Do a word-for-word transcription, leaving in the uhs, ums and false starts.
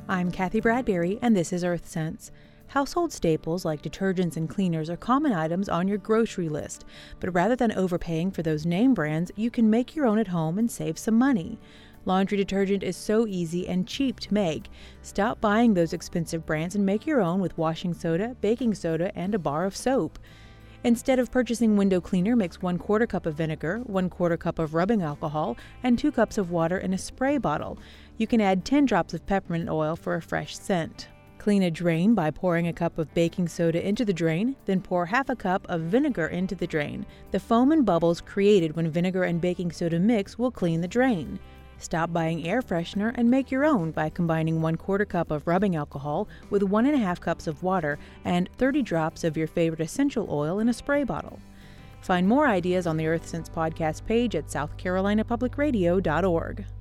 I'm Kathy Bradbury, and this is EarthSense. Household staples like detergents and cleaners are common items on your grocery list, but rather than overpaying for those name brands, you can make your own at home and save some money. Laundry detergent is so easy and cheap to make. Stop buying those expensive brands and make your own with washing soda, baking soda, and a bar of soap. Instead of purchasing window cleaner, mix one quarter cup of vinegar, one quarter cup of rubbing alcohol, and two cups of water in a spray bottle. You can add ten drops of peppermint oil for a fresh scent. Clean a drain by pouring a cup of baking soda into the drain, then pour half a cup of vinegar into the drain. The foam and bubbles created when vinegar and baking soda mix will clean the drain. Stop buying air freshener and make your own by combining one quarter cup of rubbing alcohol with one and a half cups of water and thirty drops of your favorite essential oil in a spray bottle. Find more ideas on the EarthSense podcast page at south carolina public radio dot org.